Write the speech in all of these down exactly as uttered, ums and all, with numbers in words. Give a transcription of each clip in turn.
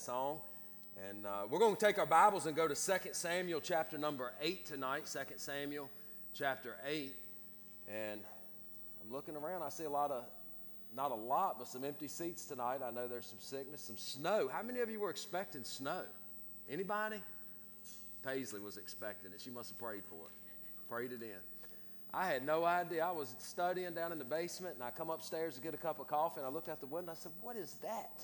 Song. And uh, we're going to take our Bibles and go to Second Samuel chapter number eight tonight. Second Samuel chapter eight. And I'm looking around. I see a lot of, not a lot, but some empty seats tonight. I know there's some sickness, some snow. How many of you were expecting snow? Anybody? Paisley was expecting it. She must have prayed for it. Prayed it in. I had no idea. I was studying down in the basement, and I come upstairs to get a cup of coffee, and I looked out the window, and I said, what is that?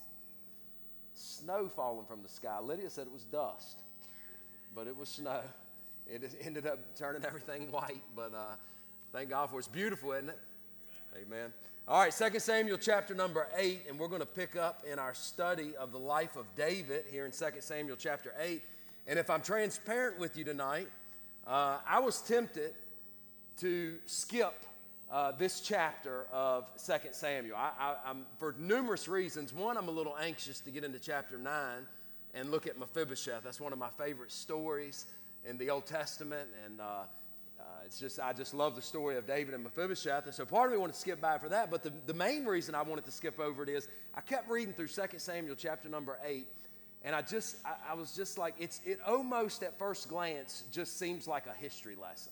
Snow falling from the sky. Lydia said it was dust, but it was snow. It ended up turning everything white, but uh, thank God for it. It's beautiful, isn't it? Amen. All right, Second Samuel chapter number eight, and we're going to pick up in our study of the life of David here in Second Samuel chapter eight. And if I'm transparent with you tonight, uh, I was tempted to skip Uh, this chapter of Second Samuel. I, I, I'm, for numerous reasons. One, I'm a little anxious to get into chapter nine and look at Mephibosheth. That's one of my favorite stories in the Old Testament, and uh, uh, it's just I just love the story of David and Mephibosheth, and so part of me wanted to skip by for that, but the, the main reason I wanted to skip over it is I kept reading through Second Samuel chapter number eight, and I just, I, I was just like, it's it almost at first glance just seems like a history lesson.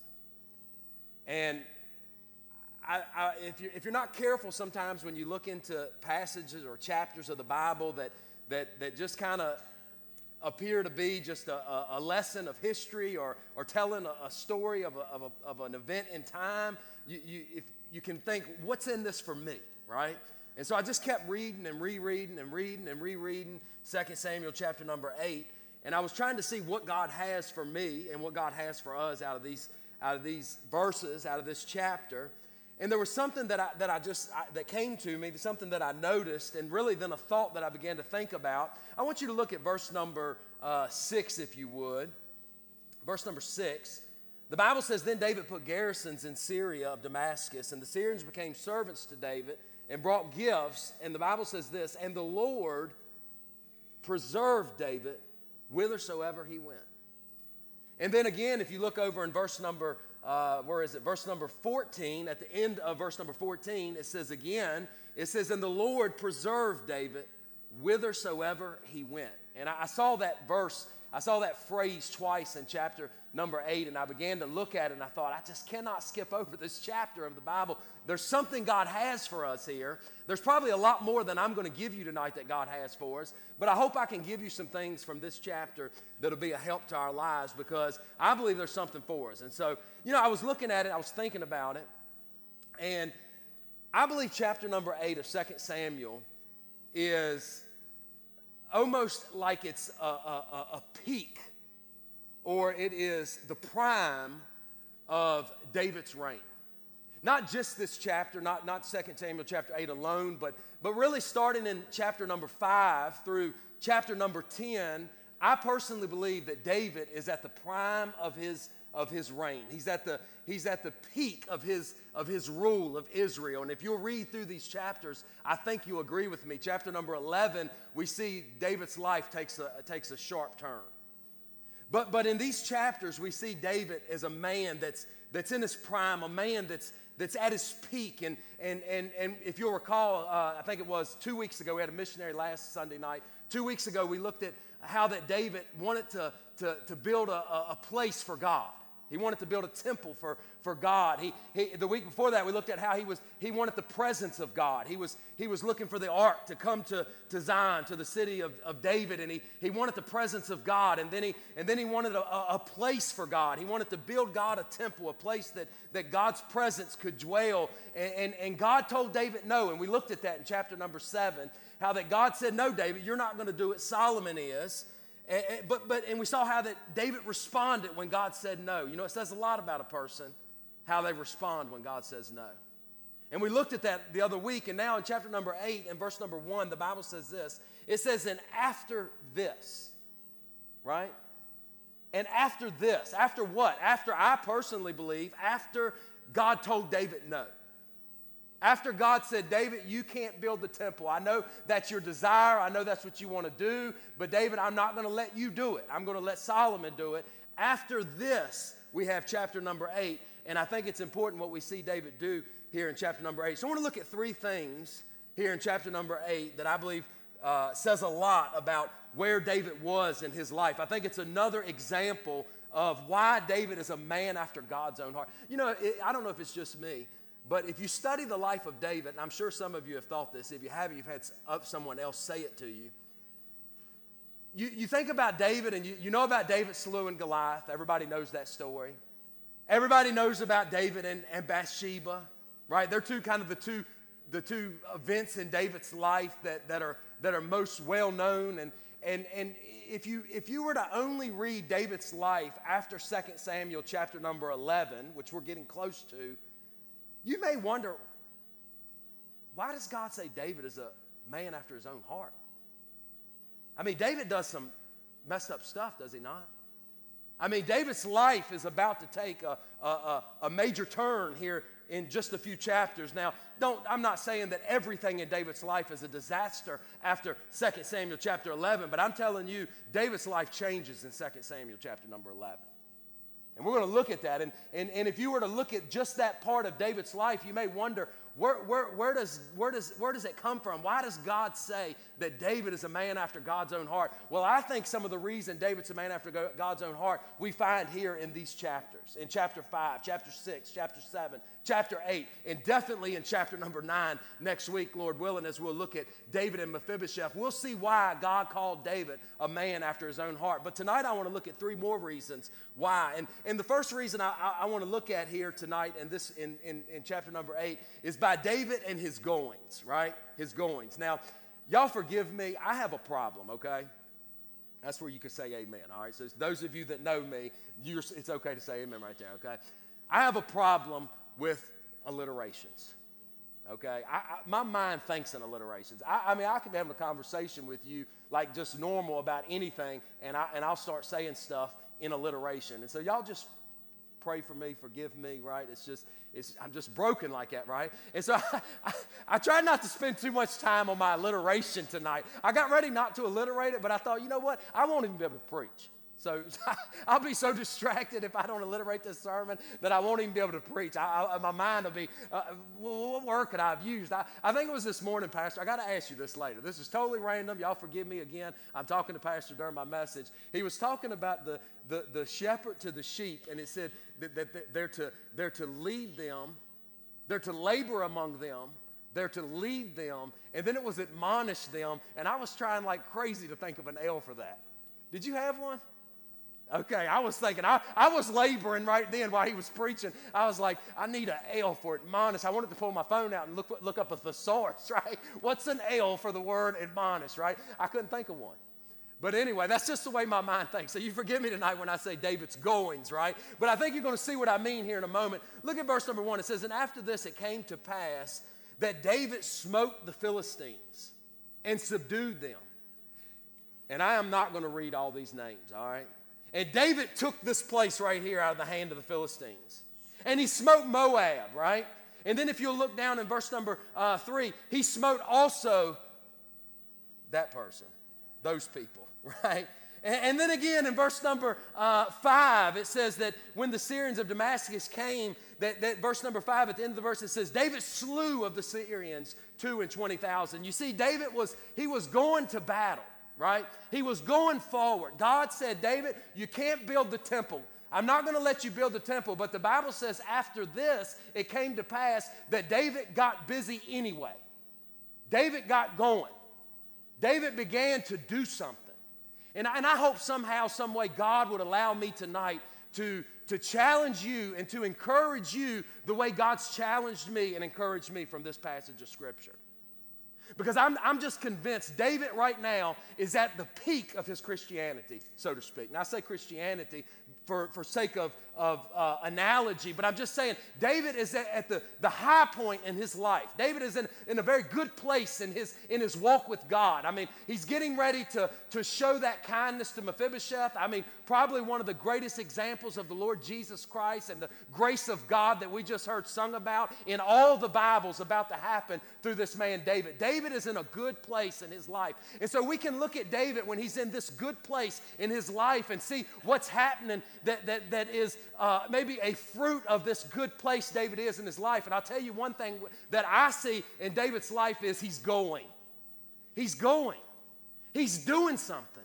And I, I, if, you're, if you're not careful sometimes when you look into passages or chapters of the Bible that, that, that just kind of appear to be just a, a, a lesson of history or, or telling a, a story of, a, of, a, of an event in time, you, you, if, you can think, what's in this for me, right? And so I just kept reading and rereading and reading and rereading Second Samuel chapter number eight, and I was trying to see what God has for me and what God has for us out of these, out of these verses, out of this chapter. And there was something that I, that I just, I, that came to me, something that I noticed, and really then a thought that I began to think about. I want you to look at verse number uh, six, if you would. Verse number six. The Bible says, then David put garrisons in Syria of Damascus, and the Syrians became servants to David and brought gifts. And the Bible says this, and the Lord preserved David whithersoever he went. And then again, if you look over in verse number Uh, where is it? Verse number fourteen, at the end of verse number fourteen, it says again, it says, and the Lord preserved David whithersoever he went. And I, I saw that verse, I saw that phrase twice in chapter number eight, and I began to look at it, and I thought, I just cannot skip over this chapter of the Bible. There's something God has for us here. There's probably a lot more than I'm going to give you tonight that God has for us, but I hope I can give you some things from this chapter that'll be a help to our lives, because I believe there's something for us. And so, you know, I was looking at it, I was thinking about it, and I believe chapter number eight of Second Samuel is almost like it's a, a, a peak, or it is the prime of David's reign. Not just this chapter, not, not Second Samuel chapter eight alone, but, but really starting in chapter number five through chapter number ten, I personally believe that David is at the prime of his, of his reign. He's at the, he's at the peak of his, of his rule of Israel. And if you'll read through these chapters, I think you'll agree with me. Chapter number eleven, we see David's life takes a, takes a sharp turn. But, but in these chapters, we see David as a man that's, that's in his prime, a man that's, that's at his peak. And, and, and, and if you'll recall, uh, I think it was two weeks ago, we had a missionary last Sunday night. Two weeks ago, we looked at how that David wanted to, to, to build a, a place for God. He wanted to build a temple for, for God. He, he, the week before that, we looked at how he was he wanted the presence of God. He was, he was looking for the ark to come to, to Zion, to the city of, of David, and he, he wanted the presence of God. And then he, and then he wanted a, a place for God. He wanted to build God a temple, a place that, that God's presence could dwell. And, and, and God told David no, and we looked at that in chapter number seven, how that God said, no, David, you're not going to do it. Solomon is. And, and, but, but, and we saw how that David responded when God said no. You know, it says a lot about a person, how they respond when God says no. And we looked at that the other week, and now in chapter number eight and verse number one, the Bible says this. It says, and after this, right? And after this, after what? After, I personally believe, after God told David no. After God said, David, you can't build the temple. I know that's your desire. I know that's what you want to do. But David, I'm not going to let you do it. I'm going to let Solomon do it. After this, we have chapter number eight. And I think it's important what we see David do here in chapter number eight. So I want to look at three things here in chapter number eight that I believe uh, says a lot about where David was in his life. I think it's another example of why David is a man after God's own heart. You know, it, I don't know if it's just me, but if you study the life of David, and I'm sure some of you have thought this, if you haven't, you've had someone else say it to you. You, you think about David, and you, you know about David slewing Goliath. Everybody knows that story. Everybody knows about David and, and Bathsheba, right? They're two kind of the two, the two events in David's life that, that are that are most well known. And and and if you if you were to only read David's life after Second Samuel chapter number eleven, which we're getting close to, you may wonder, why does God say David is a man after his own heart? I mean, David does some messed up stuff, does he not? I mean, David's life is about to take a, a, a, a major turn here in just a few chapters. Now, don't, I'm not saying that everything in David's life is a disaster after Second Samuel chapter eleven, but I'm telling you, David's life changes in Second Samuel chapter number eleven. And we're going to look at that. And, and, and if you were to look at just that part of David's life, you may wonder, Where, where, where, does, where, does, where does it come from? Why does God say that David is a man after God's own heart? Well, I think some of the reason David's a man after God's own heart we find here in these chapters. In chapter five, chapter six, chapter seven, chapter eight, and definitely in chapter number nine next week, Lord willing, as we'll look at David and Mephibosheth. We'll see why God called David a man after his own heart. But tonight I want to look at three more reasons why. And, and the first reason I, I, I want to look at here tonight in, this, in, in, in chapter number eight is by David and his goings, right? His goings. Now, y'all forgive me. I have a problem, okay? That's where you can say amen, all right? So those of you that know me, you're, it's okay to say amen right there, okay? I have a problem with alliterations, okay? I, I, my mind thinks in alliterations. I, I mean, I can be having a conversation with you like just normal about anything, and, I, and I'll start saying stuff in alliteration. And so y'all just pray for me, forgive me, right? It's just, it's, I'm just broken like that, right? And so I, I, I tried not to spend too much time on my alliteration tonight. I got ready not to alliterate it, but I thought, you know what? I won't even be able to preach. So I'll be so distracted if I don't alliterate this sermon that I won't even be able to preach. I, I, my mind will be, uh, what word could I have used? I, I think it was this morning, Pastor. I got to ask you this later. This is totally random. Y'all forgive me again. I'm talking to Pastor during my message. He was talking about the, the, the shepherd to the sheep, and it said that, that they're, to, they're to lead them, they're to labor among them, they're to lead them, and then it was admonish them, and I was trying like crazy to think of an L for that. Did you have one? Okay, I was thinking, I, I was laboring right then while he was preaching. I was like, I need an L for admonish. I wanted to pull my phone out and look, look up a thesaurus, right? What's an L for the word admonish, right? I couldn't think of one. But anyway, that's just the way my mind thinks. So you forgive me tonight when I say David's goings, right? But I think you're going to see what I mean here in a moment. Look at verse number one. It says, and after this it came to pass that David smote the Philistines and subdued them. And I am not going to read all these names, all right? And David took this place right here out of the hand of the Philistines. And he smote Moab, right? And then if you'll look down in verse number uh, three, he smote also that person, those people, right? And, and then again in verse number uh, five, it says that when the Syrians of Damascus came, that, that verse number five, at the end of the verse, it says, David slew of the Syrians two and twenty thousand. You see, David was, he was going to battle. Right? He was going forward. God said, David, you can't build the temple. I'm not going to let you build the temple. But the Bible says after this, it came to pass that David got busy anyway. David got going. David began to do something. And I, and I hope somehow, some way, God would allow me tonight to, to challenge you and to encourage you the way God's challenged me and encouraged me from this passage of Scripture. Because I'm, I'm just convinced David right now is at the peak of his Christianity, so to speak. And I say Christianity for, for sake of, of uh, analogy, but I'm just saying David is at, at the, the high point in his life. David is in, in a very good place in his, in his walk with God. I mean, he's getting ready to, to show that kindness to Mephibosheth. I mean, probably one of the greatest examples of the Lord Jesus Christ and the grace of God that we just heard sung about in all the Bibles about to happen through this man David. David is in a good place in his life. And so we can look at David when he's in this good place in his life and see what's happening that, that, that is uh, maybe a fruit of this good place David is in his life. And I'll tell you one thing that I see in David's life is he's going. He's going. He's doing something.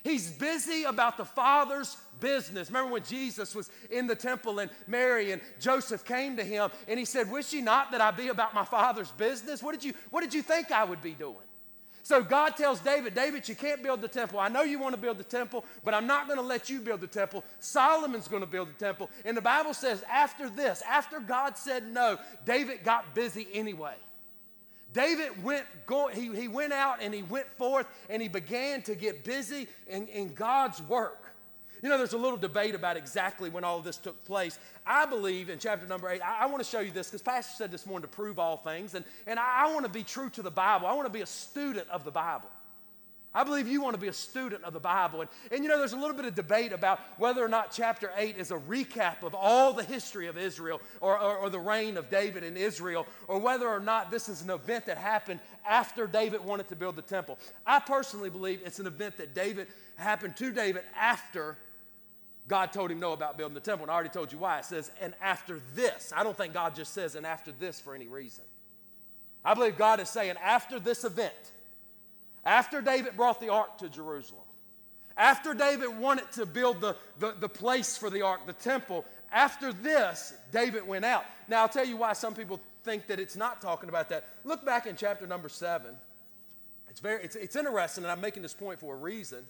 He's busy about the Father's business. Remember when Jesus was in the temple and Mary and Joseph came to him and he said, "Wish ye not that I be about my Father's business?" What did you, what did you think I would be doing? So God tells David, David, you can't build the temple. I know you want to build the temple, but I'm not going to let you build the temple. Solomon's going to build the temple. And the Bible says after this, after God said no, David got busy anyway. David went, go, he, he went out and he went forth and he began to get busy in, in God's work. You know, there's a little debate about exactly when all of this took place. I believe in chapter number eight, I, I want to show you this because Pastor said this morning to prove all things. And, and I, I want to be true to the Bible. I want to be a student of the Bible. I believe you want to be a student of the Bible. And, and you know, there's a little bit of debate about whether or not chapter eight is a recap of all the history of Israel or, or, or the reign of David in Israel, or whether or not this is an event that happened after David wanted to build the temple. I personally believe it's an event that David happened to David after God told him no about building the temple. And I already told you why. It says, and after this. I don't think God just says, and after this for any reason. I believe God is saying, after this event, after David brought the ark to Jerusalem, after David wanted to build the, the, the place for the ark, the temple, after this, David went out. Now, I'll tell you why some people think that it's not talking about that. Look back in chapter number seven. It's, very, it's, it's interesting, and I'm making this point for a reason.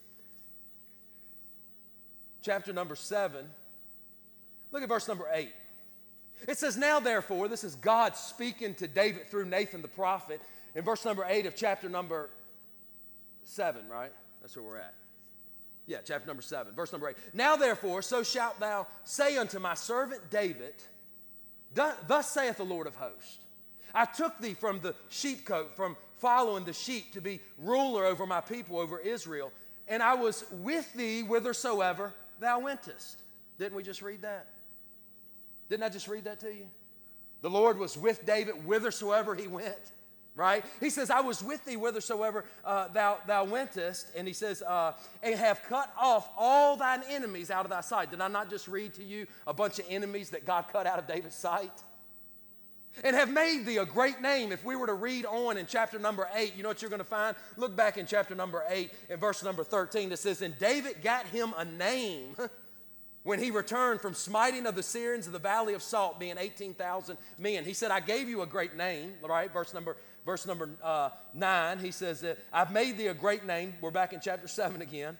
Chapter number seven, look at verse number eight. It says, now therefore, this is God speaking to David through Nathan the prophet in verse number eight of chapter number seven, right? That's where we're at. Yeah, chapter number seven, verse number eight. Now therefore, so shalt thou say unto my servant David, thus saith the Lord of hosts, I took thee from the sheepcote, from following the sheep, to be ruler over my people, over Israel, and I was with thee whithersoever thou wentest. Didn't we just read that? Didn't I just read that to you? The Lord was with David whithersoever he went, right? He says, I was with thee whithersoever uh, thou, thou wentest. And he says, uh, and have cut off all thine enemies out of thy sight. Did I not just read to you a bunch of enemies that God cut out of David's sight? And have made thee a great name. If we were to read on in chapter number eight, you know what you're going to find? Look back in chapter number eight in verse number thirteen. It says, and David got him a name when he returned from smiting of the Syrians of the valley of Salt, being eighteen thousand men. He said, I gave you a great name, right? Verse number, verse number uh, nine, he says that I've made thee a great name. We're back in chapter seven again.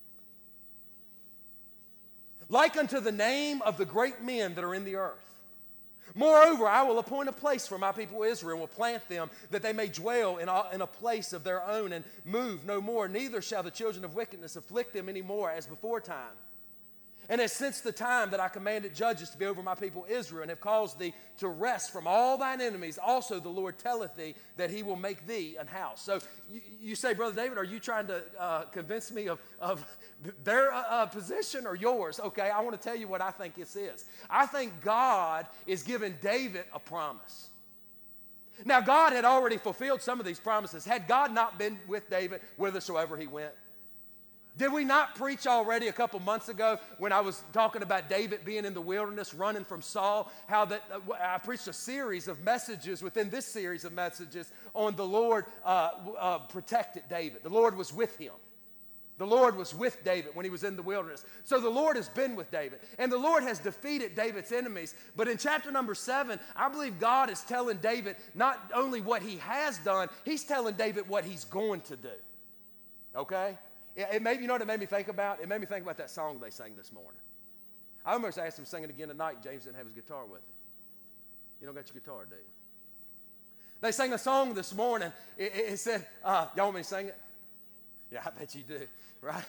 Like unto the name of the great men that are in the earth. Moreover, I will appoint a place for my people Israel, and will plant them, that they may dwell in a, in a place of their own, and move no more. Neither shall the children of wickedness afflict them any more, as before time. And as since the time that I commanded judges to be over my people Israel, and have caused thee to rest from all thine enemies, also the Lord telleth thee that he will make thee an house. So you, you say, Brother David, are you trying to uh, convince me of, of their uh, position or yours? Okay, I want to tell you what I think this is. I think God is giving David a promise. Now, God had already fulfilled some of these promises. Had God not been with David whithersoever he went? Did we not preach already a couple months ago when I was talking about David being in the wilderness, running from Saul, how that uh, I preached a series of messages within this series of messages on the Lord uh, uh, protected David. The Lord was with him. The Lord was with David when he was in the wilderness. So the Lord has been with David. And the Lord has defeated David's enemies. But in chapter number seven, I believe God is telling David not only what he has done, he's telling David what he's going to do. Okay? It made, you know what it made me think about? It made me think about that song they sang this morning. I almost asked him to sing it again tonight. James didn't have his guitar with him. You don't got your guitar, do you? They sang a song this morning. It, it, it said, uh, y'all want me to sing it? Yeah, I bet you do, right?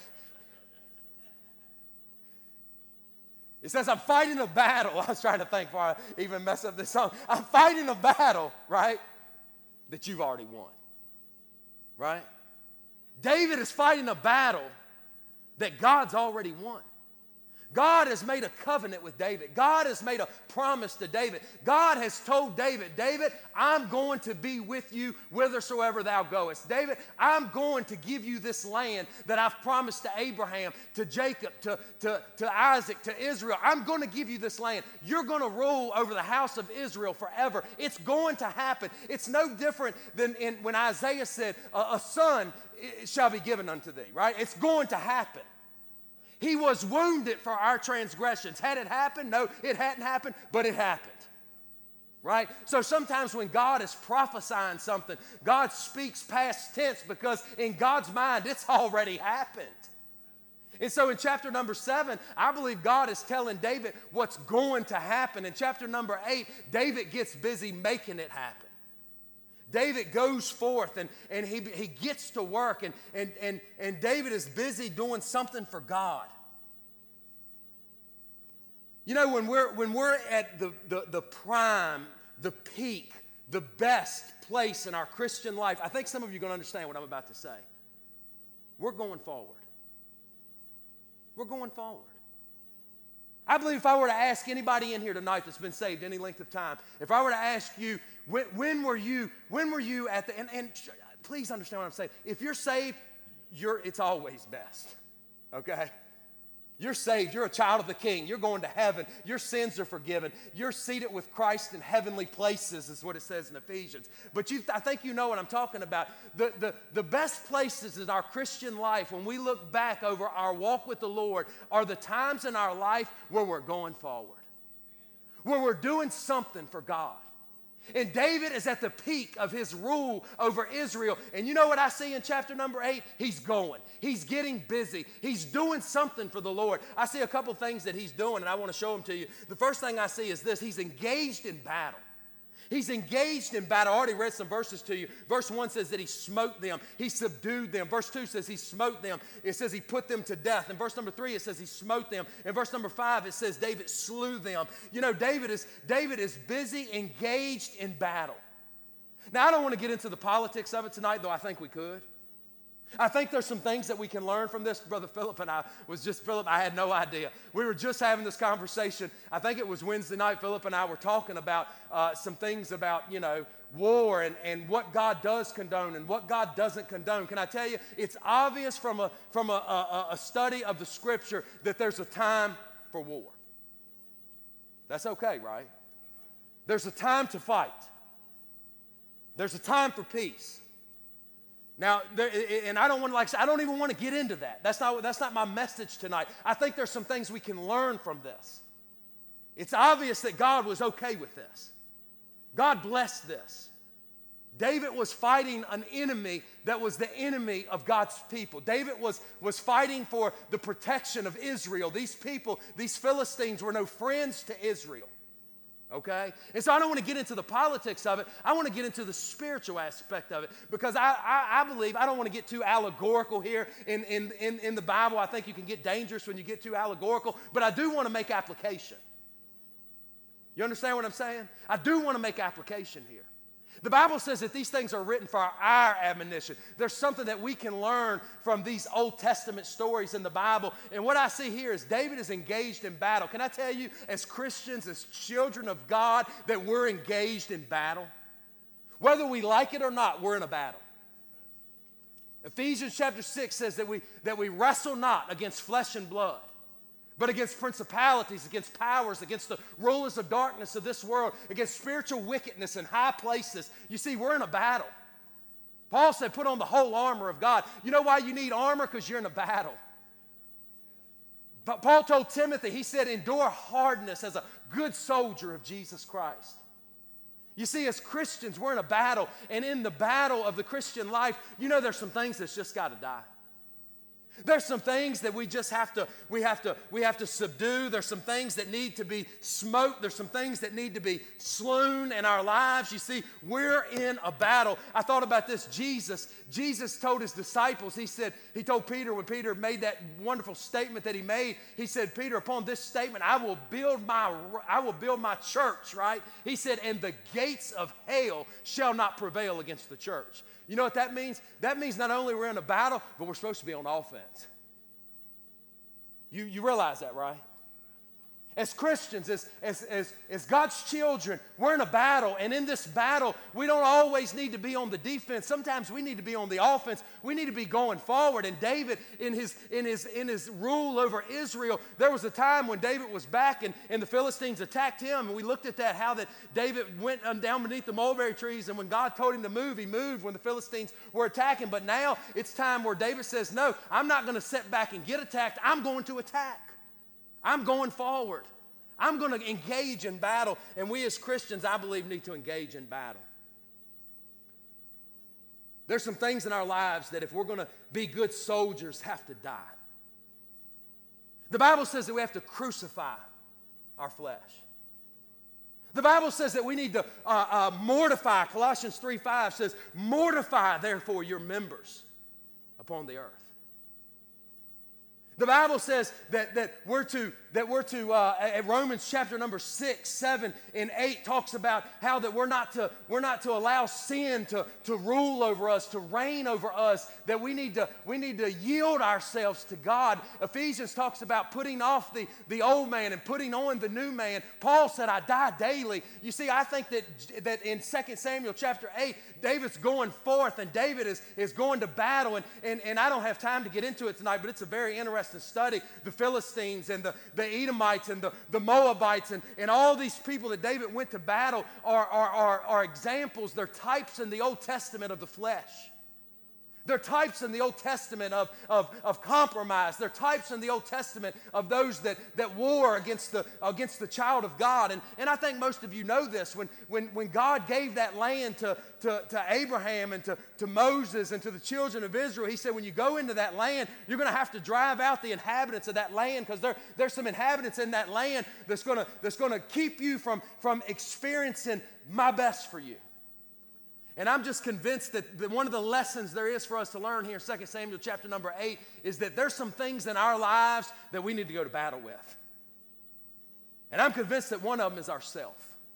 It says, I'm fighting a battle. I was trying to think before I even mess up this song. I'm fighting a battle, right, that you've already won, right? David is fighting a battle that God's already won. God has made a covenant with David. God has made a promise to David. God has told David, David, I'm going to be with you whithersoever thou goest. David, I'm going to give you this land that I've promised to Abraham, to Jacob, to, to, to Isaac, to Israel. I'm going to give you this land. You're going to rule over the house of Israel forever. It's going to happen. It's no different than in, when Isaiah said, a, a son shall be given unto thee, right? It's going to happen. He was wounded for our transgressions. Had it happened? No, it hadn't happened, but it happened. Right? So sometimes when God is prophesying something, God speaks past tense because in God's mind, it's already happened. And so in chapter number seven, I believe God is telling David what's going to happen. In chapter number eight, David gets busy making it happen. David goes forth and, and he, he gets to work, and, and, and, and David is busy doing something for God. You know, when we're, when we're at the, the, the prime, the peak, the best place in our Christian life, I think some of you are going to understand what I'm about to say. We're going forward. We're going forward. I believe if I were to ask anybody in here tonight that's been saved any length of time, if I were to ask you, when, when were you, when were you at the, and, and please understand what I'm saying. If you're saved, you're, it's always best, okay? You're saved. You're a child of the King. You're going to heaven. Your sins are forgiven. You're seated with Christ in heavenly places is what it says in Ephesians. But you, I think you know what I'm talking about. The, the, the best places in our Christian life, when we look back over our walk with the Lord, are the times in our life where we're going forward, where we're doing something for God. And David is at the peak of his rule over Israel. And you know what I see in chapter number eight? He's going. He's getting busy. He's doing something for the Lord. I see a couple things that he's doing, and I want to show them to you. The first thing I see is this. He's engaged in battle. He's engaged in battle. I already read some verses to you. Verse one says that he smote them. He subdued them. Verse two says he smote them. It says he put them to death. In verse number three, it says he smote them. In verse number five, it says David slew them. You know, David is, David is busy, engaged in battle. Now, I don't want to get into the politics of it tonight, though I think we could. I think there's some things that we can learn from this. Brother Philip and I was just, Philip, I had no idea. We were just having this conversation. I think it was Wednesday night. Philip and I were talking about uh, some things about, you know, war and, and what God does condone and what God doesn't condone. Can I tell you, it's obvious from a, from a, a, a study of the Scripture that there's a time for war. That's okay, right? There's a time to fight. There's a time for peace. Now, there, and I don't want to, like, I don't even want to get into that. That's not, that's not my message tonight. I think there's some things we can learn from this. It's obvious that God was okay with this. God blessed this. David was fighting an enemy that was the enemy of God's people. David was, was fighting for the protection of Israel. These people, these Philistines were no friends to Israel. Okay? And so I don't want to get into the politics of it. I want to get into the spiritual aspect of it because I, I, I believe, I don't want to get too allegorical here in, in, in, in the Bible. I think you can get dangerous when you get too allegorical, but I do want to make application. You understand what I'm saying? I do want to make application here. The Bible says that these things are written for our admonition. There's something that we can learn from these Old Testament stories in the Bible. And what I see here is David is engaged in battle. Can I tell you, as Christians, as children of God, that we're engaged in battle? Whether we like it or not, we're in a battle. Ephesians chapter six says that we, that we wrestle not against flesh and blood, but against principalities, against powers, against the rulers of darkness of this world, against spiritual wickedness in high places. You see, we're in a battle. Paul said, put on the whole armor of God. You know why you need armor? Because you're in a battle. But Paul told Timothy, he said, endure hardness as a good soldier of Jesus Christ. You see, as Christians, we're in a battle. And in the battle of the Christian life, you know there's some things that's just got to die. There's some things that we just have to, we have to, we have to subdue. There's some things that need to be smoked. There's some things that need to be slain in our lives. You see, we're in a battle. I thought about this. Jesus, Jesus told his disciples, he said, he told Peter when Peter made that wonderful statement that he made, he said, Peter, upon this statement, I will build my, I will build my church, right? He said, and the gates of hell shall not prevail against the church. You know what that means? That means not only we're in a battle, but we're supposed to be on offense. You, you realize that, right? As Christians, as, as, as, as God's children, we're in a battle. And in this battle, we don't always need to be on the defense. Sometimes we need to be on the offense. We need to be going forward. And David, in his, in his, in his rule over Israel, there was a time when David was back and, and the Philistines attacked him. And we looked at that, how that David went down beneath the mulberry trees. And when God told him to move, he moved when the Philistines were attacking. But now it's time where David says, no, I'm not going to sit back and get attacked. I'm going to attack. I'm going forward. I'm going to engage in battle. And we as Christians, I believe, need to engage in battle. There's some things in our lives that if we're going to be good soldiers, have to die. The Bible says that we have to crucify our flesh. The Bible says that we need to uh, uh, mortify. Colossians three five says, mortify therefore your members upon the earth. The Bible says that, that we're to, that we're to uh, at Romans chapter number six, seven, and eight talks about how that we're not to, we're not to allow sin to, to rule over us, to reign over us, that we need to, we need to yield ourselves to God. Ephesians talks about putting off the, the old man and putting on the new man. Paul said, I die daily. You see, I think that, that in Second Samuel chapter eight, David's going forth and David is, is going to battle. And, and, and I don't have time to get into it tonight, but it's a very interesting study. The Philistines and the, the Edomites and the, the Moabites and, and all these people that David went to battle are, are, are, are examples. They're types in the Old Testament of the flesh. They're types in the Old Testament of, of, of compromise. They're types in the Old Testament of those that, that war against the, against the child of God. And, and I think most of you know this. When, when, when God gave that land to, to, to Abraham and to, to Moses and to the children of Israel, he said, when you go into that land, you're going to have to drive out the inhabitants of that land, because there, there's some inhabitants in that land that's going to, that's going to keep you from, from experiencing my best for you. And I'm just convinced that the, one of the lessons there is for us to learn here in Second Samuel chapter number eight is that there's some things in our lives that we need to go to battle with. And I'm convinced that one of them is ourself.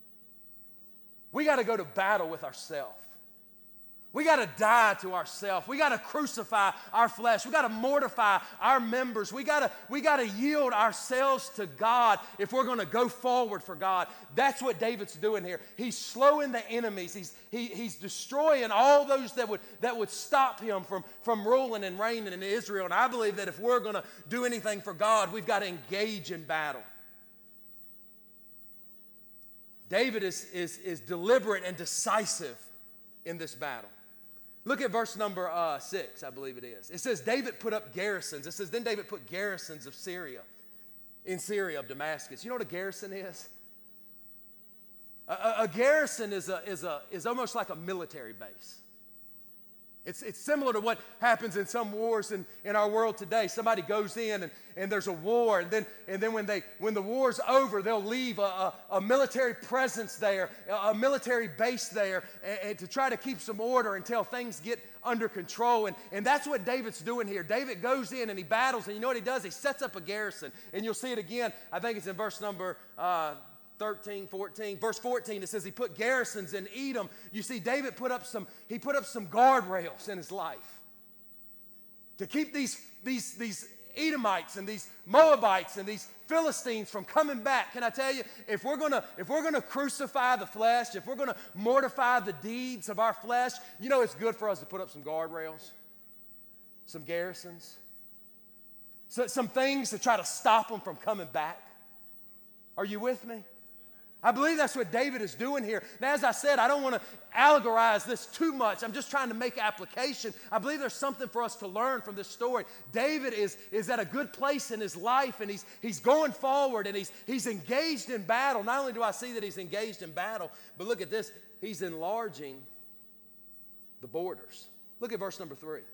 We got to go to battle with ourself. We got to die to ourselves. We got to crucify our flesh. We got to mortify our members. We got to we got to yield ourselves to God if we're going to go forward for God. That's what David's doing here. He's slowing the enemies. He's he, he's destroying all those that would that would stop him from from ruling and reigning in Israel. And I believe that if we're going to do anything for God, we've got to engage in battle. David is is is deliberate and decisive in this battle. Look at verse number uh, six, I believe it is. It says, David put up garrisons. It says, then David put garrisons of Syria, in Syria of Damascus. You know what a garrison is? A, a, a garrison is, a, is, a, is almost like a military base. It's, it's similar to what happens in some wars in, in our world today. Somebody goes in and, and there's a war, and then, and then when, they, when the war's over, they'll leave a, a, a military presence there, a, a military base there, and, and to try to keep some order until things get under control. And, and that's what David's doing here. David goes in and he battles, and you know what he does? He sets up a garrison. And you'll see it again. I think it's in verse number uh, thirteen, fourteen. Verse fourteen, it says he put garrisons in Edom. You see, David put up some, he put up some guardrails in his life to keep these, these, these Edomites and these Moabites and these Philistines from coming back. Can I tell you, if we're gonna, if we're gonna crucify the flesh, if we're gonna mortify the deeds of our flesh, you know it's good for us to put up some guardrails, some garrisons, so, some things to try to stop them from coming back. Are you with me? I believe that's what David is doing here. Now, as I said, I don't want to allegorize this too much. I'm just trying to make application. I believe there's something for us to learn from this story. David is, is at a good place in his life, and he's, he's going forward, and he's, he's engaged in battle. Not only do I see that he's engaged in battle, but look at this. He's enlarging the borders. Look at verse number three.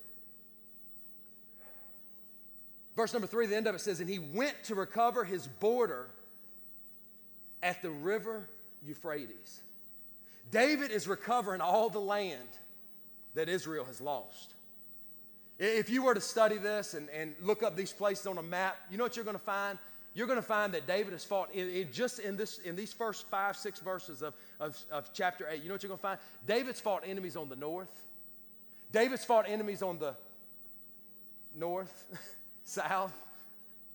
Verse number three, the end of it says, and he went to recover his border at the river Euphrates. David is recovering all the land that Israel has lost. If you were to study this and, and look up these places on a map, you know what you're going to find? You're going to find that David has fought, in, in just in, this, in these first five, six verses of, of, of chapter eight, you know what you're going to find? David's fought enemies on the north. David's fought enemies on the north, south,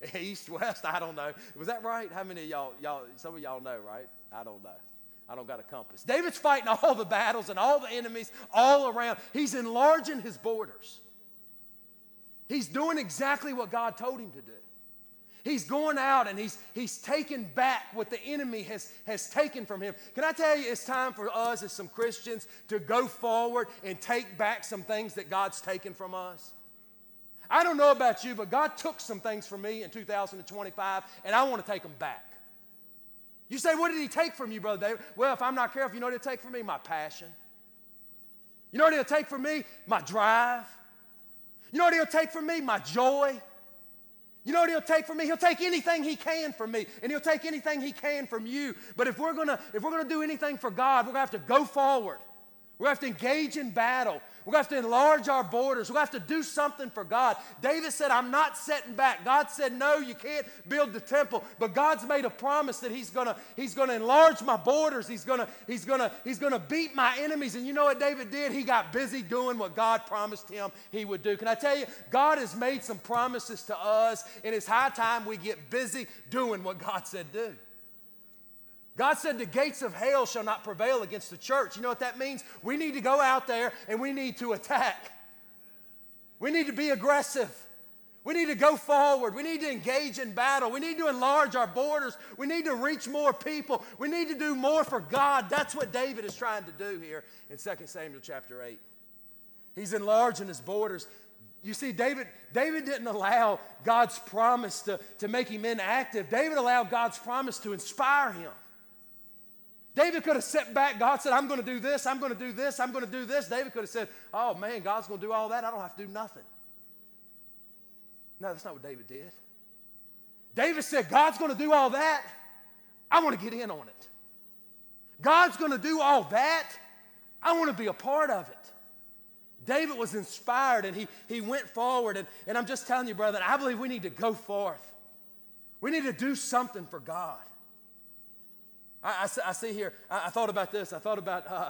East, west, I don't know. Was that right? How many of y'all, y'all, some of y'all know, right? I don't know. I don't got a compass. David's fighting all the battles and all the enemies all around. He's enlarging his borders. He's doing exactly what God told him to do. He's going out and he's, he's taking back what the enemy has, has taken from him. Can I tell you, it's time for us as some Christians to go forward and take back some things that God's taken from us. I don't know about you, but God took some things from me in two thousand twenty-five, and I want to take them back. You say, what did he take from you, Brother David? Well, if I'm not careful, you know what he'll take from me? My passion. You know what he'll take from me? My drive. You know what he'll take from me? My joy. You know what he'll take from me? He'll take anything he can from me, and he'll take anything he can from you. But if we're gonna, if we're gonna do anything for God, we're gonna have to go forward. We're gonna have to engage in battle. We're gonna have to enlarge our borders. We're gonna have to do something for God. David said, I'm not setting back. God said, no, you can't build the temple. But God's made a promise that He's gonna, He's gonna enlarge my borders. He's gonna, He's gonna, He's gonna beat my enemies. And you know what David did? He got busy doing what God promised him he would do. Can I tell you, God has made some promises to us, and it's high time we get busy doing what God said do. God said the gates of hell shall not prevail against the church. You know what that means? We need to go out there and we need to attack. We need to be aggressive. We need to go forward. We need to engage in battle. We need to enlarge our borders. We need to reach more people. We need to do more for God. That's what David is trying to do here in Second Samuel chapter eight. He's enlarging his borders. You see, David, David didn't allow God's promise to, to make him inactive. David allowed God's promise to inspire him. David could have sat back. God said, I'm going to do this, I'm going to do this, I'm going to do this. David could have said, oh man, God's going to do all that. I don't have to do nothing. No, that's not what David did. David said, God's going to do all that. I want to get in on it. God's going to do all that. I want to be a part of it. David was inspired and he, he went forward. And, and I'm just telling you, brother, I believe we need to go forth. We need to do something for God. I, I, I see here, I, I thought about this. I thought about uh,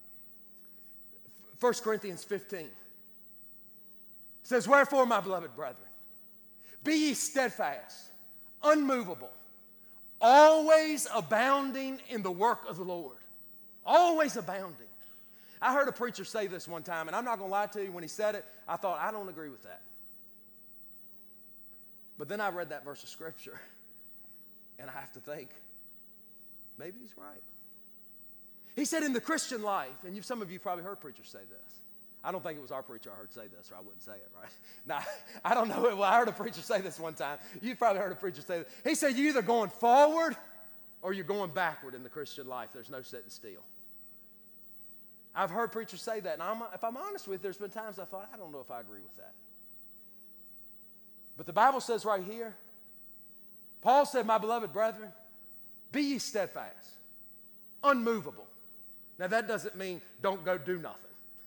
First Corinthians fifteen. It says, wherefore, my beloved brethren, be ye steadfast, unmovable, always abounding in the work of the Lord. Always abounding. I heard a preacher say this one time, and I'm not going to lie to you, when he said it, I thought, I don't agree with that. But then I read that verse of Scripture, and I have to think, maybe he's right. He said in the Christian life, and you, some of you probably heard preachers say this. I don't think it was our preacher I heard say this, or I wouldn't say it, right? Now, I don't know. Well, I heard a preacher say this one time. You've probably heard a preacher say this. He said, you're either going forward or you're going backward in the Christian life. There's no sitting still. I've heard preachers say that, and I'm, if I'm honest with you, there's been times I thought, I don't know if I agree with that. But the Bible says right here, Paul said, my beloved brethren, be ye steadfast, unmovable. Now that doesn't mean don't go do nothing.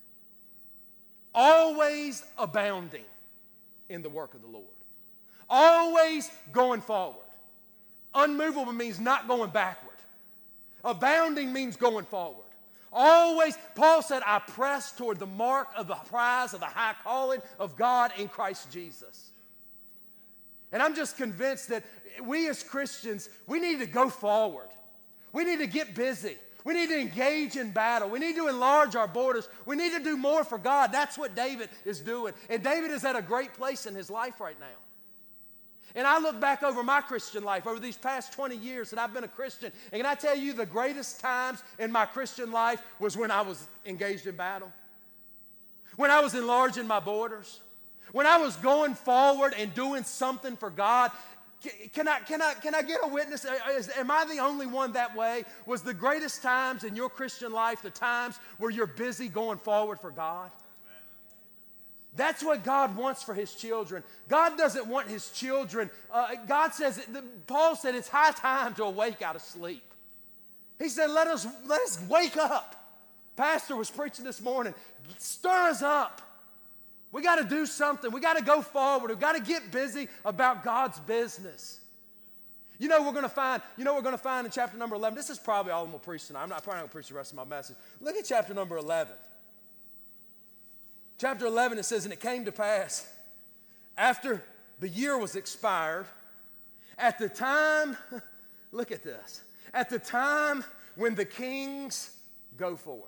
Always abounding in the work of the Lord. Always going forward. Unmovable means not going backward. Abounding means going forward. Always, Paul said, I press toward the mark of the prize of the high calling of God in Christ Jesus. And I'm just convinced that we as Christians, we need to go forward. We need to get busy. We need to engage in battle. We need to enlarge our borders. We need to do more for God. That's what David is doing. And David is at a great place in his life right now. And I look back over my Christian life, over these past twenty years that I've been a Christian, and can I tell you the greatest times in my Christian life was when I was engaged in battle, when I was enlarging my borders, when I was going forward and doing something for God. Can I, can I, can I get a witness? Is, am I the only one that way? Was the greatest times in your Christian life the times where you're busy going forward for God? That's what God wants for His children. God doesn't want His children. Uh, God says, Paul said, it's high time to awake out of sleep. He said, let us, let us wake up. Pastor was preaching this morning. Stir us up. We got to do something. We got to go forward. We've got to get busy about God's business. You know we're going to find, you know we're going to find in chapter number eleven. This is probably all I'm going to preach tonight. I'm not probably not going to preach the rest of my message. Look at chapter number eleven. Chapter eleven, it says, and it came to pass, after the year was expired, At the time, look at this. At the time when the kings go forth.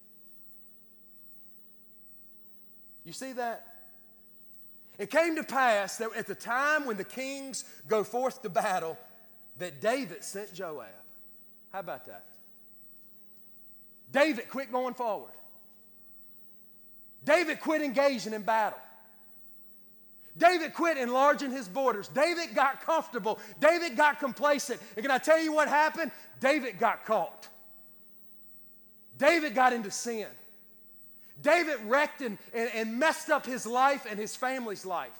You see that? It came to pass that at the time when the kings go forth to battle, that David sent Joab. How about that? David quit going forward. David quit engaging in battle. David quit enlarging his borders. David got comfortable. David got complacent. And can I tell you what happened? David got caught. David got into sin. David wrecked and, and, and messed up his life and his family's life.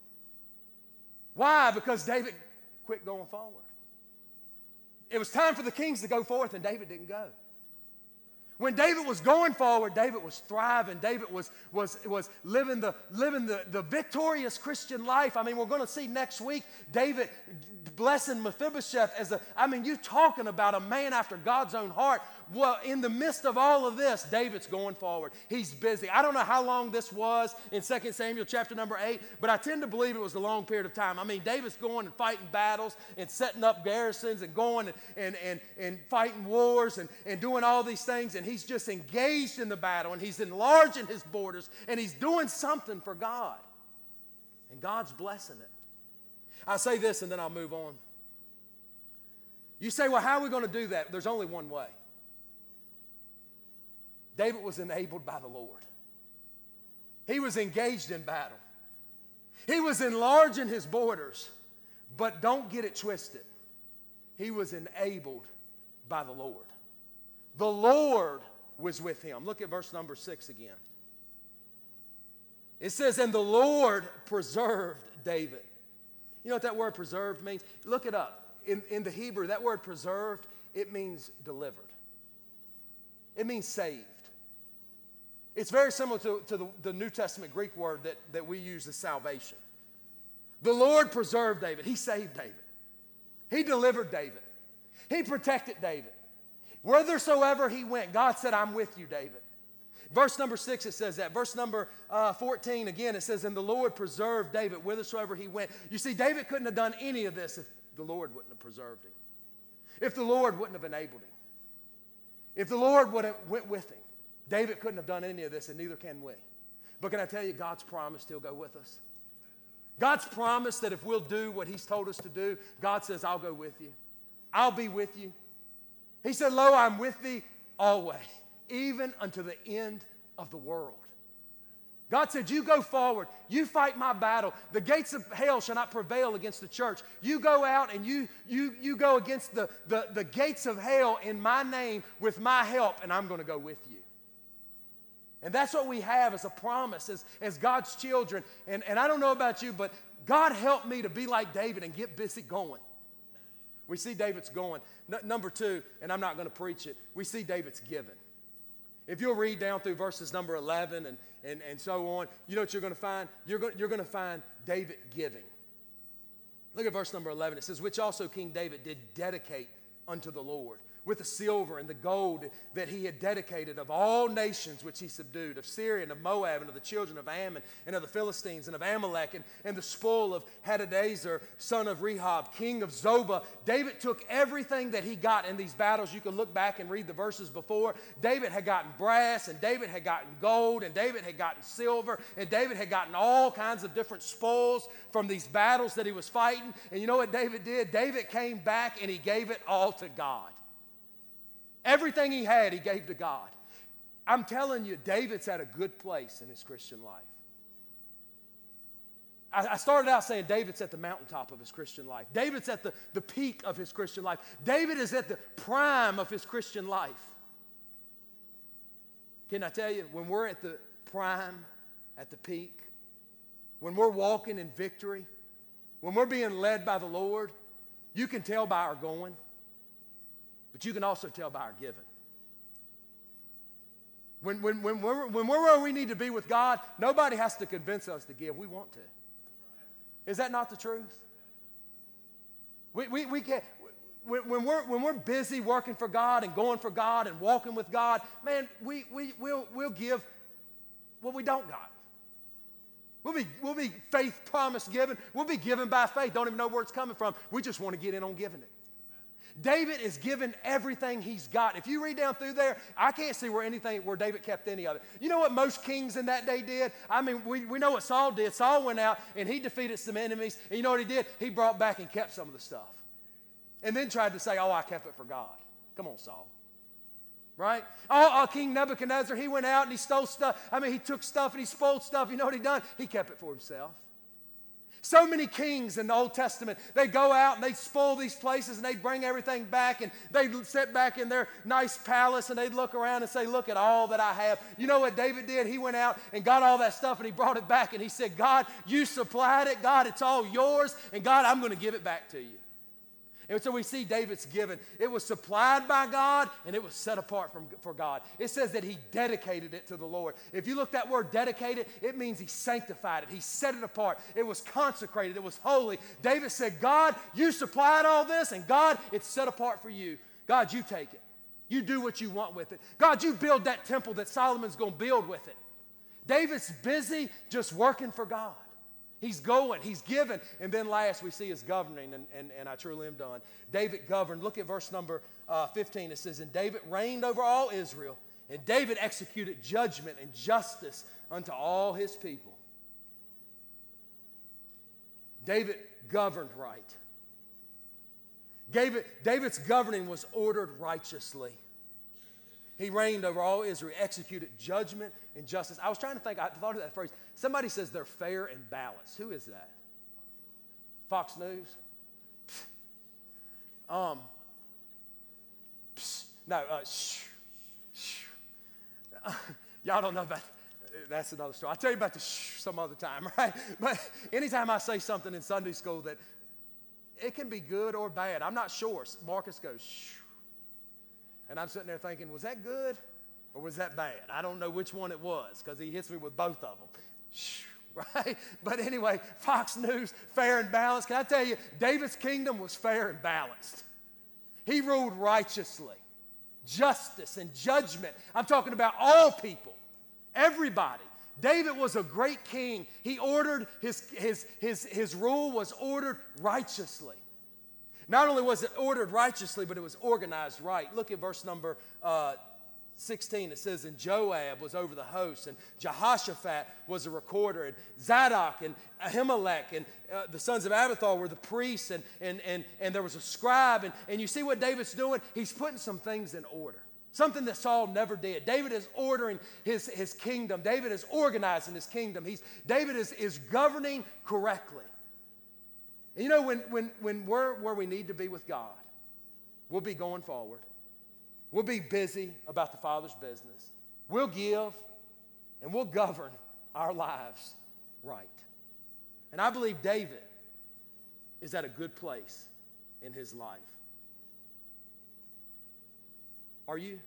Why? Because David quit going forward. It was time for the kings to go forth, and David didn't go. When David was going forward, David was thriving. David was, was, was living, the, living the, the victorious Christian life. I mean, we're going to see next week David blessing Mephibosheth as a, I mean, you talking about a man after God's own heart. Well, in the midst of all of this, David's going forward. He's busy. I don't know how long this was in Second Samuel chapter number eight, but I tend to believe it was a long period of time. I mean, David's going and fighting battles and setting up garrisons and going and, and, and, and fighting wars and, and doing all these things, and he's just engaged in the battle, and he's enlarging his borders, and he's doing something for God. And God's blessing it. I'll say this, and then I'll move on. You say, well, how are we going to do that? There's only one way. David was enabled by the Lord. He was engaged in battle. He was enlarging his borders, but don't get it twisted. He was enabled by the Lord. The Lord was with him. Look at verse number six again. It says, and the Lord preserved David. You know what that word preserved means? Look it up. In, in the Hebrew, that word preserved, it means delivered. It means saved. It's very similar to, to the, the New Testament Greek word that, that we use as salvation. The Lord preserved David. He saved David. He delivered David. He protected David. Whithersoever he went, God said, I'm with you, David. Verse number six, it says that. Verse number uh, fourteen, again, it says, and the Lord preserved David whithersoever he went. You see, David couldn't have done any of this if the Lord wouldn't have preserved him. If the Lord wouldn't have enabled him. If the Lord would have went with him. David couldn't have done any of this, and neither can we. But can I tell you, God's promised he'll go with us. God's promised that if we'll do what he's told us to do, God says, I'll go with you. I'll be with you. He said, lo, I'm with thee always, even unto the end of the world. God said, you go forward. You fight my battle. The gates of hell shall not prevail against the church. You go out and you, you, you go against the, the, the gates of hell in my name with my help, and I'm going to go with you. And that's what we have as a promise as, as God's children. And, and I don't know about you, but God helped me to be like David and get busy going. We see David's going. N- number two, and I'm not going to preach it, we see David's giving. If you'll read down through verses number eleven and, and, and so on, you know what you're going to find? You're going, you're going to find David giving. Look at verse number eleven. It says, which also King David did dedicate unto the Lord, with the silver and the gold that he had dedicated of all nations which he subdued, of Syria and of Moab and of the children of Ammon and of the Philistines and of Amalek and, and the spoil of Hadadezer, son of Rehob, king of Zobah. David took everything that he got in these battles. You can look back and read the verses before. David had gotten brass, and David had gotten gold, and David had gotten silver, and David had gotten all kinds of different spoils from these battles that he was fighting. And you know what David did? David came back and he gave it all to God. Everything he had, he gave to God. I'm telling you, David's at a good place in his Christian life. I, I started out saying David's at the mountaintop of his Christian life. David's at the, the peak of his Christian life. David is at the prime of his Christian life. Can I tell you, when we're at the prime, at the peak, when we're walking in victory, when we're being led by the Lord, you can tell by our going. But you can also tell by our giving. When, when, when, we're, when we're where we need to be with God, nobody has to convince us to give. We want to. Is that not the truth? We, we, we can't, when, when, we're, when we're busy working for God and going for God and walking with God, man, we, we, we'll, we'll give what we don't got. We'll be, we'll be faith promise given. We'll be given by faith. Don't even know where it's coming from. We just want to get in on giving it. David is given everything he's got. If you read down through there, I can't see where anything where David kept any of it. You know what most kings in that day did? I mean, we, we know what Saul did. Saul went out and he defeated some enemies. And you know what he did? He brought back and kept some of the stuff. And then tried to say, oh, I kept it for God. Come on, Saul. Right? Oh, oh, King Nebuchadnezzar, he went out and he stole stuff. I mean, he took stuff and he spoiled stuff. You know what he done? He kept it for himself. So many kings in the Old Testament, they go out and they spoil these places and they bring everything back and they sit back in their nice palace and they look around and say, look at all that I have. You know what David did? He went out and got all that stuff and he brought it back and he said, God, you supplied it. God, it's all yours. And God, I'm going to give it back to you. And so we see David's given. It was supplied by God, and it was set apart from, for God. It says that he dedicated it to the Lord. If you look that word dedicated, it means he sanctified it. He set it apart. It was consecrated. It was holy. David said, God, you supplied all this, and God, it's set apart for you. God, you take it. You do what you want with it. God, you build that temple that Solomon's going to build with it. David's busy just working for God. He's going, he's given. And then last we see his governing, and, and, and I truly am done. David governed. Look at verse number uh, fifteen. It says, and David reigned over all Israel, and David executed judgment and justice unto all his people. David governed right. David, David's governing was ordered righteously. He reigned over all Israel, executed judgment and justice. I was trying to think, I thought of that phrase. Somebody says they're fair and balanced. Who is that? Fox News? Um, no, uh, shh, shh. Uh, y'all don't know about, that's another story. I'll tell you about the shh some other time, right? But anytime I say something in Sunday school that it can be good or bad, I'm not sure. Marcus goes, shh. And I'm sitting there thinking, was that good or was that bad? I don't know which one it was because he hits me with both of them. Shh, right? But anyway, Fox News, fair and balanced. Can I tell you, David's kingdom was fair and balanced. He ruled righteously, justice and judgment. I'm talking about all people, everybody. David was a great king. He ordered, his, his, his, his rule was ordered righteously. Not only was it ordered righteously, but it was organized right. Look at verse number uh, sixteen. It says, and Joab was over the host, and Jehoshaphat was a recorder, and Zadok and Ahimelech and uh, the sons of Abiathar were the priests, and, and, and, and there was a scribe. And, and you see what David's doing? He's putting some things in order. Something that Saul never did. David is ordering his, his kingdom. David is organizing his kingdom. He's, David is, is governing correctly. And you know, when, when, when we're where we need to be with God, we'll be going forward. We'll be busy about the Father's business. We'll give and we'll govern our lives right. And I believe David is at a good place in his life. Are you?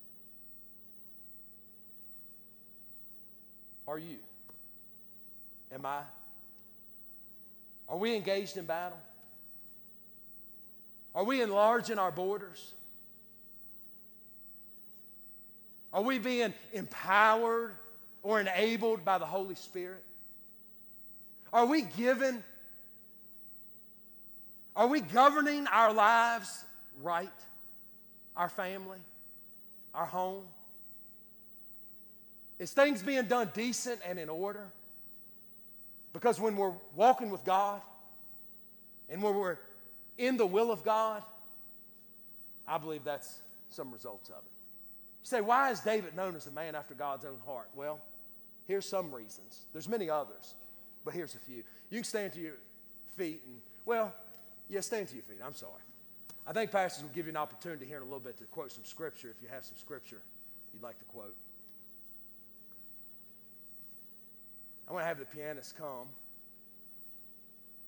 Are you? Am I? Are we engaged in battle? Are we enlarging our borders? Are we being empowered or enabled by the Holy Spirit? Are we giving? Are we governing our lives right? Our family? Our home? Is things being done decent and in order? Because when we're walking with God and when we're in the will of God, I believe that's some results of it. You say, why is David known as a man after God's own heart? Well, here's some reasons. There's many others, but here's a few. You can stand to your feet and, well, yeah, stand to your feet. I'm sorry. I think pastors will give you an opportunity here in a little bit to quote some scripture if you have some scripture you'd like to quote. I'm going to have the pianist come.